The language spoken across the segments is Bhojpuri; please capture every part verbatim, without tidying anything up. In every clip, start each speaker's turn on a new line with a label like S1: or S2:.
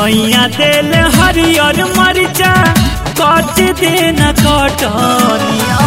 S1: सैया तेल हरियर मरिचा कच देन कटनिया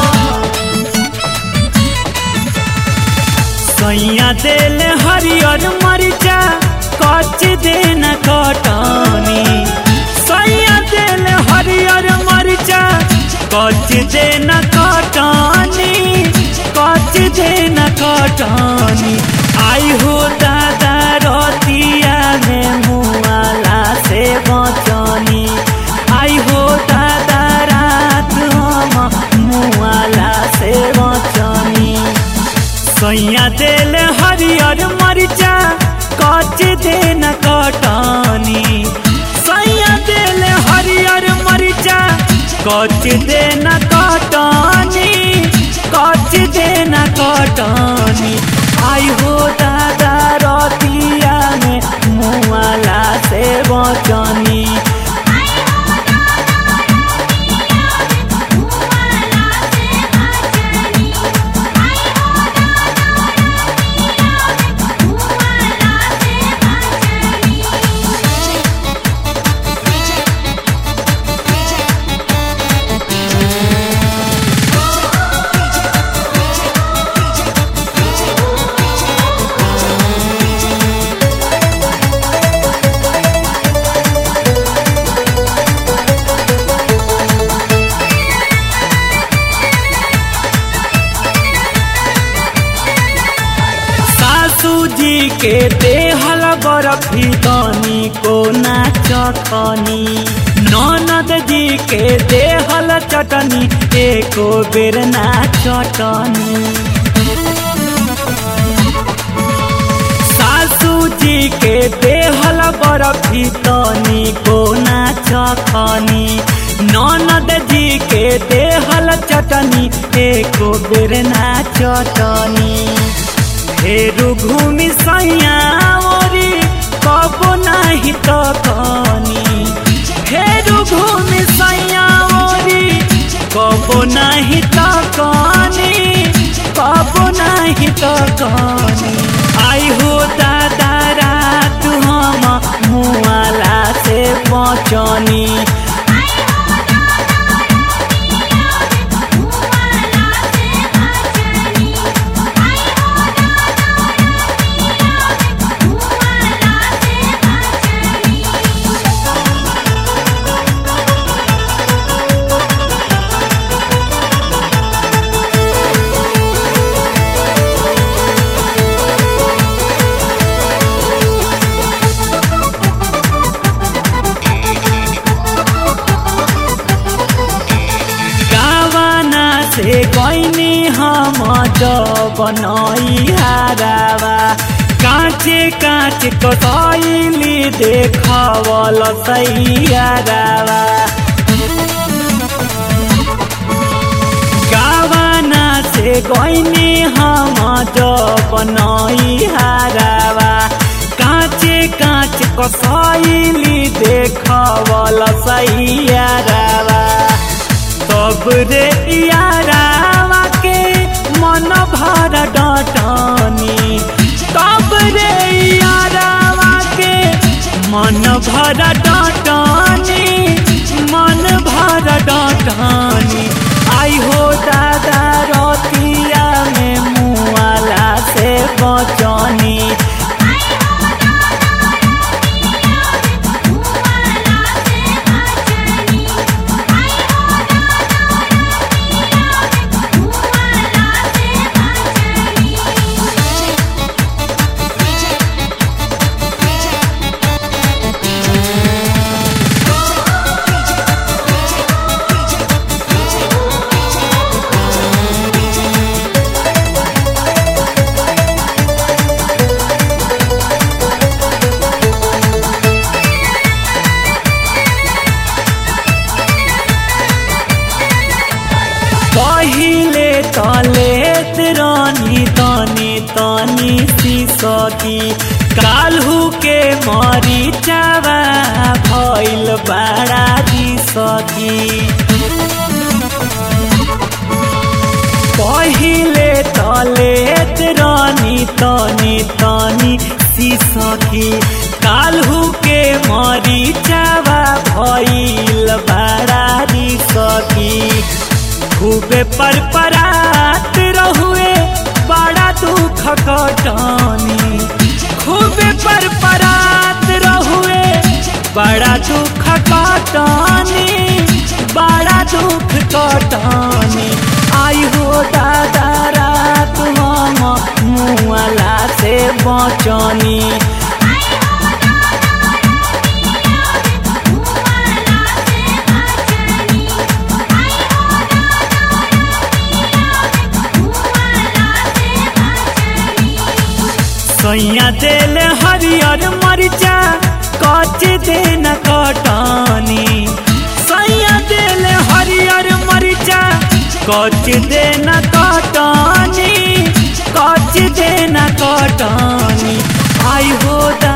S1: सैया तेल हरियर मरिचा कच देन कटनी सैया तेल हरियर मरिचा कच देन कटनी कच देन कटनी आई हो दादा रतिया में मुआला से बचनी आई हो दादा रात हम मुआला से बचनी सैया तेल हरियर मरिचा कच देन कटनी सैया तेल हरियर मरिचा कच देन कटनी कच देन कटनी आई हो दादा रतिया में मुआला से बचनी जी के देहल बरफी तनी को नाचखनी ननद जी के देहल चटनी एको बेर नाचटनी सासू जी के देहल बरफी तनी को नाचखनी ननद जी के देहल चटनी एको बेर नाचटनी फेरू घूमी सैया ओरी कबो नहीं तो कनी फेरू घूमी सैया ओरी कबो नहीं तो कनी कबो नहीं तो कनी आई हो दादा रात हम मुआला से बचनी से गईनी हम बनई हारावा काचे काचे कसैली देखवल सैयारावा गावाना से गईनी हम बनई हारावा काचे काचे कसैली देखवल सैयारावा तब रे यारावा के मन भर डटनी तब रे यारावा के मन भर डटनी मन भर डटनी आई हो दादा रतिया में मुआला से बचनी पहिले तलेत रानी तनी तनी सिसकी काल्हू के मरीचावा भइल बड़ा दिसकी पहिले तलेत रानी तनी तनी सिसकी काल्हू के मरीचा खूबे पर परात रहुए बड़ा दुख कटनी खूबे पर परात रहुए बड़ा दुख कटनी बड़ा दुख कटनी आई हो दादा रात हम मुआला से बचनी सैया दिल हरियर मरिचा कच दिन कटनी सैया दिल हरियर मरिचा कच दिन कटनी कच दिन कटनी आई हो